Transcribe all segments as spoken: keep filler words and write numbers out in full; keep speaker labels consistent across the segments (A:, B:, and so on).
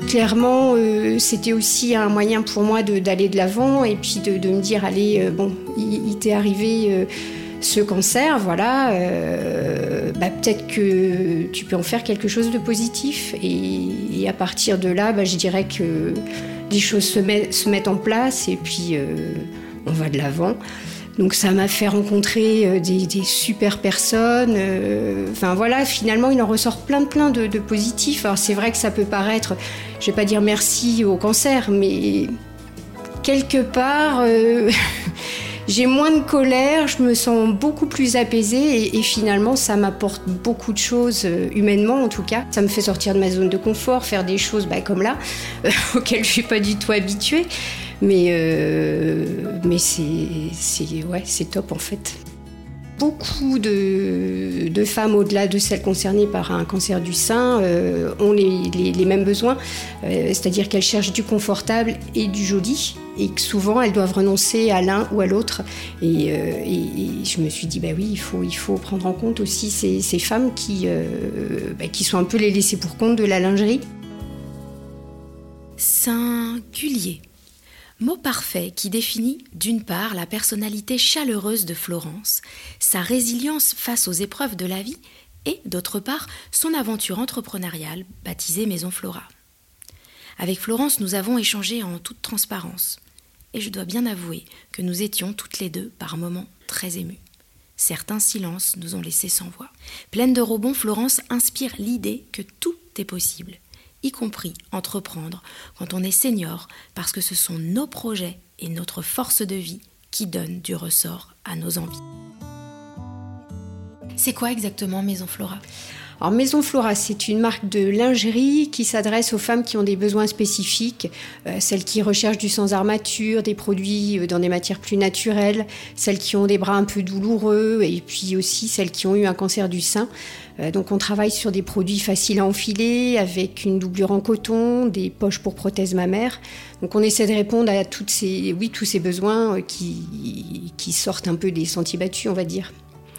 A: clairement, euh, c'était aussi un moyen pour moi de, d'aller de l'avant et puis de, de me dire, allez, euh, bon, il, il t'est arrivé euh, ce cancer, voilà, euh, bah, peut-être que tu peux en faire quelque chose de positif. Et, et à partir de là, bah, je dirais que les choses se, met, se mettent en place et puis euh, on va de l'avant. Donc ça m'a fait rencontrer des, des super personnes. Euh, enfin voilà, finalement, il en ressort plein, plein de, de positifs. Alors c'est vrai que ça peut paraître, je vais pas dire merci au cancer, mais quelque part, euh, j'ai moins de colère, je me sens beaucoup plus apaisée et, et finalement, ça m'apporte beaucoup de choses, euh, humainement en tout cas. Ça me fait sortir de ma zone de confort, faire des choses bah, comme là, euh, auxquelles je suis pas du tout habituée. Mais, euh, mais c'est, c'est, ouais, c'est top en fait. Beaucoup de, de femmes, au-delà de celles concernées par un cancer du sein, euh, ont les, les, les mêmes besoins, euh, c'est-à-dire qu'elles cherchent du confortable et du joli, et que souvent elles doivent renoncer à l'un ou à l'autre. Et, euh, et, et je me suis dit, bah oui, il faut, il faut prendre en compte aussi ces, ces femmes qui, euh, bah, qui sont un peu les laissées pour compte de la lingerie.
B: Singulier. Mot parfait qui définit d'une part la personnalité chaleureuse de Florence, sa résilience face aux épreuves de la vie et d'autre part son aventure entrepreneuriale baptisée Maison Flora. Avec Florence, nous avons échangé en toute transparence et je dois bien avouer que nous étions toutes les deux par moments très émues. Certains silences nous ont laissés sans voix. Pleine de rebonds, Florence inspire l'idée que tout est possible, y compris entreprendre quand on est senior, parce que ce sont nos projets et notre force de vie qui donnent du ressort à nos envies. C'est quoi exactement Maison Flora ?
A: Alors Maison Flora, c'est une marque de lingerie qui s'adresse aux femmes qui ont des besoins spécifiques, euh, celles qui recherchent du sans armature, des produits dans des matières plus naturelles, celles qui ont des bras un peu douloureux et puis aussi celles qui ont eu un cancer du sein. Euh, donc on travaille sur des produits faciles à enfiler avec une doublure en coton, des poches pour prothèses mammaires. Donc on essaie de répondre à toutes ces, oui, tous ces besoins qui, qui sortent un peu des sentiers battus, on va dire.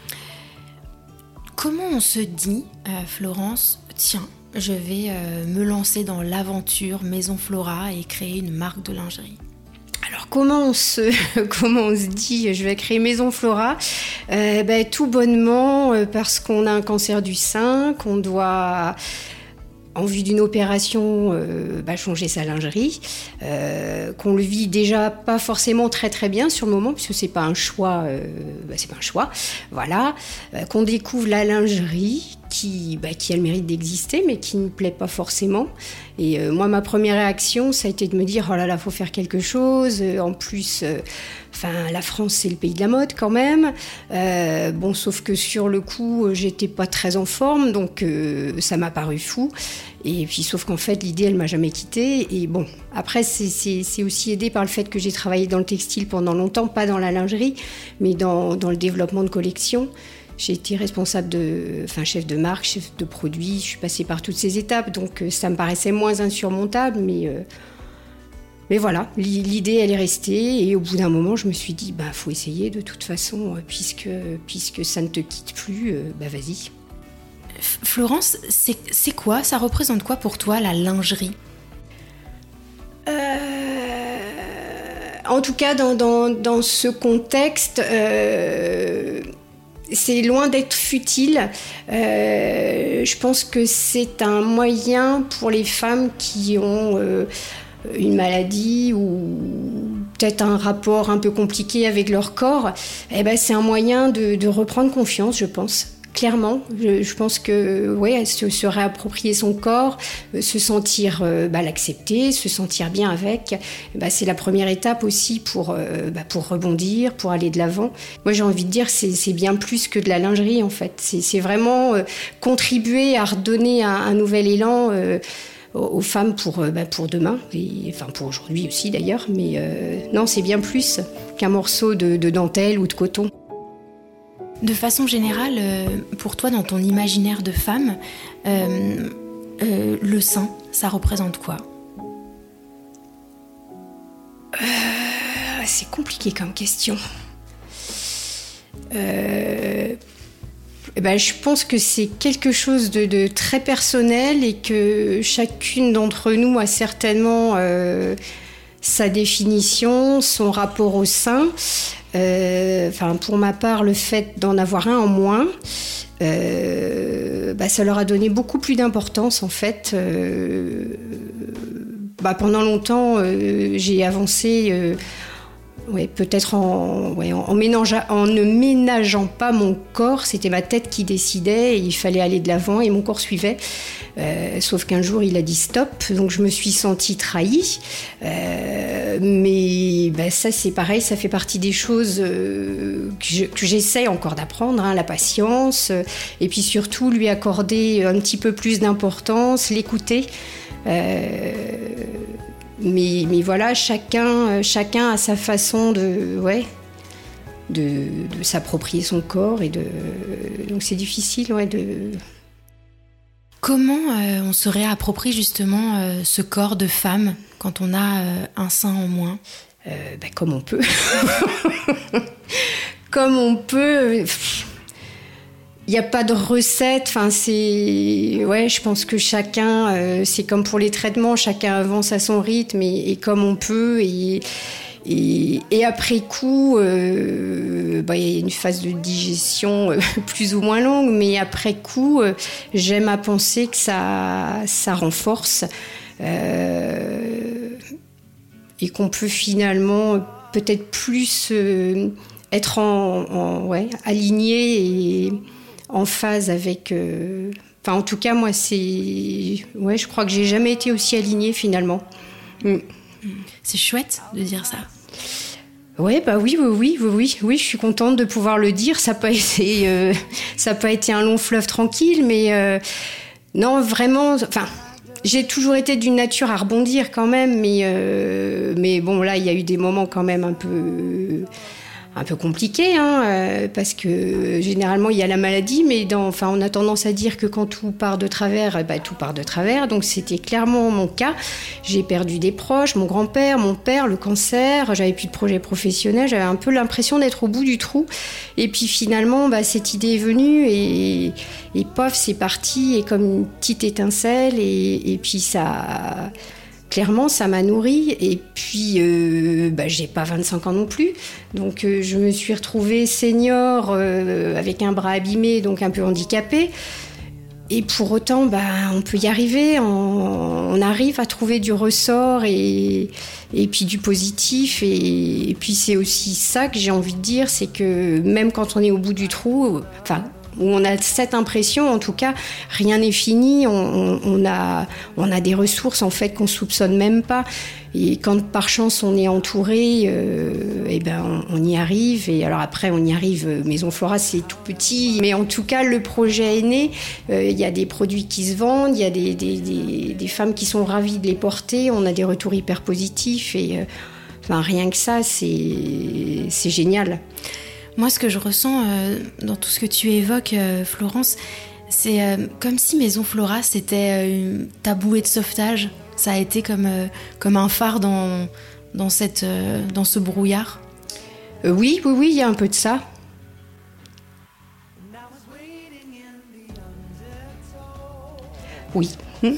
B: Comment on se dit, euh, Florence, tiens, je vais euh, me lancer dans l'aventure Maison Flora et créer une marque de lingerie ?
A: Alors comment on se, comment on se dit je vais créer Maison Flora ? euh, ben, Tout bonnement euh, parce qu'on a un cancer du sein, qu'on doit, en vue d'une opération, euh, bah, changer sa lingerie, euh, qu'on le vit déjà pas forcément très très bien sur le moment, puisque c'est pas un choix, euh, bah, c'est pas un choix, voilà, euh, qu'on découvre la lingerie qui, bah, qui a le mérite d'exister, mais qui ne plaît pas forcément. Et euh, moi, ma première réaction, ça a été de me dire, oh là là, faut faire quelque chose. Euh, en plus, euh, enfin, la France, c'est le pays de la mode quand même. Euh, bon, sauf que sur le coup, j'étais pas très en forme, donc euh, ça m'a paru fou. Et puis, sauf qu'en fait, l'idée, elle m'a jamais quittée. Et bon, après, c'est, c'est, c'est aussi aidé par le fait que j'ai travaillé dans le textile pendant longtemps, pas dans la lingerie, mais dans, dans le développement de collections. J'ai été responsable de, enfin chef de marque, chef de produit, je suis passée par toutes ces étapes, donc ça me paraissait moins insurmontable, mais, euh, mais voilà, l'idée elle est restée et au bout d'un moment je me suis dit, bah faut essayer de toute façon, puisque, puisque ça ne te quitte plus, euh, bah vas-y.
B: Florence, c'est, c'est quoi, ça représente quoi pour toi la lingerie ?
A: euh, En tout cas dans, dans, dans ce contexte... Euh, C'est loin d'être futile. Euh, je pense que c'est un moyen pour les femmes qui ont euh, une maladie ou peut-être un rapport un peu compliqué avec leur corps. Eh ben, c'est un moyen de, de reprendre confiance, je pense. Clairement, je, je pense que ouais, se, se réapproprier son corps, euh, se sentir euh, bah, l'accepter, se sentir bien avec, bah, c'est la première étape aussi pour, euh, bah, pour rebondir, pour aller de l'avant. Moi j'ai envie de dire c'est, c'est bien plus que de la lingerie en fait. C'est, c'est vraiment euh, contribuer à redonner un, un nouvel élan euh, aux, aux femmes pour, euh, bah, pour demain, et, enfin pour aujourd'hui aussi d'ailleurs, mais euh, non c'est bien plus qu'un morceau de, de dentelle ou de coton.
B: De façon générale, euh, pour toi, dans ton imaginaire de femme, euh, euh, le sein, ça représente quoi ?
A: euh, C'est compliqué comme question. Euh, Eh ben, je pense que c'est quelque chose de, de très personnel et que chacune d'entre nous a certainement euh, sa définition, son rapport au sein. Euh, enfin, pour ma part, le fait d'en avoir un en moins, euh, bah, ça leur a donné beaucoup plus d'importance en fait. Euh, bah, pendant longtemps, euh, j'ai avancé. Euh, Ouais, peut-être en, ouais, en, en, ménage, en ne ménageant pas mon corps, c'était ma tête qui décidait et il fallait aller de l'avant et mon corps suivait. Euh, sauf qu'un jour, il a dit stop, donc je me suis sentie trahie. Euh, mais ben, ça, c'est pareil, ça fait partie des choses euh, que, je, que j'essaie encore d'apprendre, hein, la patience, euh, et puis surtout lui accorder un petit peu plus d'importance, l'écouter. Euh, Mais, mais voilà, chacun, chacun a sa façon de, ouais, de, de s'approprier son corps. Et de, donc c'est difficile. Ouais, de...
B: Comment euh, on se réapproprie justement euh, ce corps de femme quand on a euh, un sein en moins ?
A: euh, ben, Comme on peut. Comme on peut. Il n'y a pas de recette, enfin c'est, ouais, je pense que chacun, euh, c'est comme pour les traitements, chacun avance à son rythme et, et comme on peut et, et, et après coup, euh, bah, il y a une phase de digestion euh, plus ou moins longue, mais après coup, euh, j'aime à penser que ça, ça renforce euh, et qu'on peut finalement peut-être plus euh, être en, en ouais, aligné et en phase avec... Euh... Enfin, en tout cas, moi, c'est... Ouais, je crois que j'ai jamais été aussi alignée, finalement. Mm.
B: C'est chouette de dire ça.
A: Ouais, bah oui, oui, oui, oui, oui, oui, je suis contente de pouvoir le dire. Ça n'a pas été, euh, ça n'a pas été un long fleuve tranquille, mais euh, non, vraiment... Enfin, j'ai toujours été d'une nature à rebondir quand même, mais, euh, mais bon, là, il y a eu des moments quand même un peu... Euh, un peu compliqué, hein, euh, parce que généralement il y a la maladie, mais dans, enfin, on a tendance à dire que quand tout part de travers, eh ben, tout part de travers, donc c'était clairement mon cas. J'ai perdu des proches, mon grand-père, mon père, le cancer, j'avais plus de projet professionnel, j'avais un peu l'impression d'être au bout du trou, et puis finalement bah, cette idée est venue, et, et pof, c'est parti, et comme une petite étincelle, et, et puis ça... Clairement, ça m'a nourrie et puis euh, bah, j'ai pas vingt-cinq ans non plus, donc euh, je me suis retrouvée senior euh, avec un bras abîmé, donc un peu handicapée. Et pour autant, bah, on peut y arriver, on, on arrive à trouver du ressort et, et puis du positif. Et, et puis c'est aussi ça que j'ai envie de dire, c'est que même quand on est au bout du trou, enfin... où on a cette impression, en tout cas, rien n'est fini, on, on, on, a, on a des ressources en fait qu'on soupçonne même pas. Et quand par chance on est entouré, euh, et ben on, on y arrive. Et alors après on y arrive, Maison Flora c'est tout petit, mais en tout cas le projet est né. Il euh, y a des produits qui se vendent, il y a des, des, des, des femmes qui sont ravies de les porter, on a des retours hyper positifs et euh, enfin, rien que ça c'est, c'est génial.
B: Moi, ce que je ressens euh, dans tout ce que tu évoques, euh, Florence, c'est euh, comme si Maison Flora, c'était euh, ta bouée de sauvetage. Ça a été comme, euh, comme un phare dans, dans, cette, euh, dans ce brouillard.
A: Euh, oui, oui, oui, il y a un peu de ça. Oui. Hum.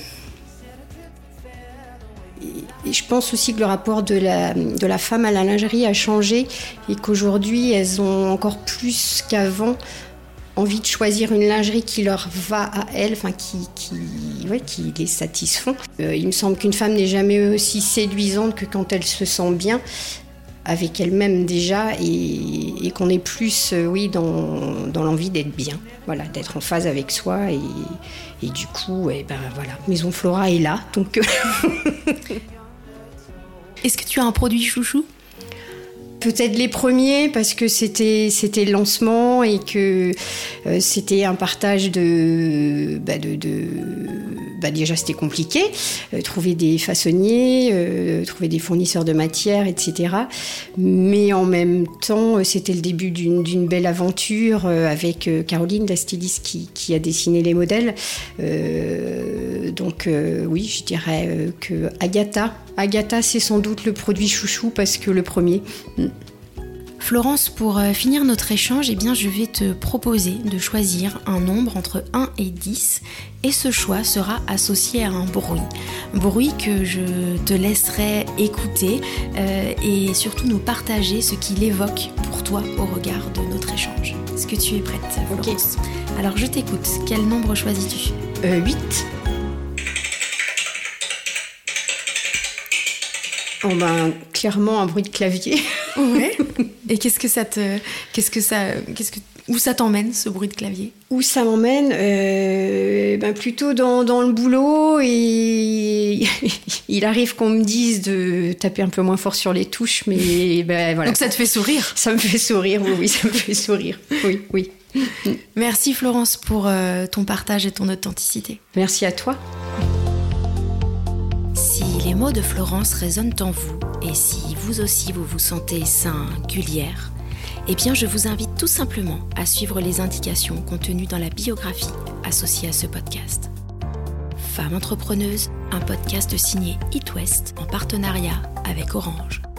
A: Et je pense aussi que le rapport de la, de la femme à la lingerie a changé et qu'aujourd'hui, elles ont encore plus qu'avant envie de choisir une lingerie qui leur va à elles, enfin qui, qui, ouais, qui les satisfont. Euh, il me semble qu'une femme n'est jamais aussi séduisante que quand elle se sent bien avec elle-même déjà et, et qu'on est plus, euh, oui, dans, dans l'envie d'être bien, voilà, d'être en phase avec soi et, et du coup, eh ben, voilà, Maison Flora est là, donc...
B: Est-ce que tu as un produit chouchou ?
A: Peut-être les premiers parce que c'était, c'était le lancement et que euh, c'était un partage de... Bah de, de bah déjà c'était compliqué, euh, trouver des façonniers, euh, trouver des fournisseurs de matières, et cetera. Mais en même temps, euh, c'était le début d'une, d'une belle aventure euh, avec euh, Caroline, la styliste qui, qui a dessiné les modèles. Euh, donc euh, oui, je dirais euh, que Agatha, Agatha c'est sans doute le produit chouchou parce que le premier...
B: Florence, pour finir notre échange, eh bien, je vais te proposer de choisir un nombre entre un et dix et ce choix sera associé à un bruit. Bruit que je te laisserai écouter euh, et surtout nous partager ce qu'il évoque pour toi au regard de notre échange. Est-ce que tu es prête, Florence ? Okay. Alors je t'écoute. Quel nombre choisis-tu ?
A: euh, huit. Oh ben, clairement un bruit de clavier.
B: Ouais. Et qu'est-ce que ça te, qu'est-ce que ça, qu'est-ce que, où ça t'emmène ce bruit de clavier ?
A: Où ça m'emmène euh, ben plutôt dans, dans le boulot et il arrive qu'on me dise de taper un peu moins fort sur les touches, mais ben voilà.
B: Donc ça te fait sourire ?
A: Ça me fait sourire, oui, oui, ça me fait sourire, oui, oui.
B: Merci Florence pour euh, ton partage et ton authenticité.
A: Merci à toi.
B: Si les mots de Florence résonnent en vous et si vous aussi vous vous sentez singulière, eh bien je vous invite tout simplement à suivre les indications contenues dans la biographie associée à ce podcast. Femme entrepreneuse, un podcast signé It West en partenariat avec Orange.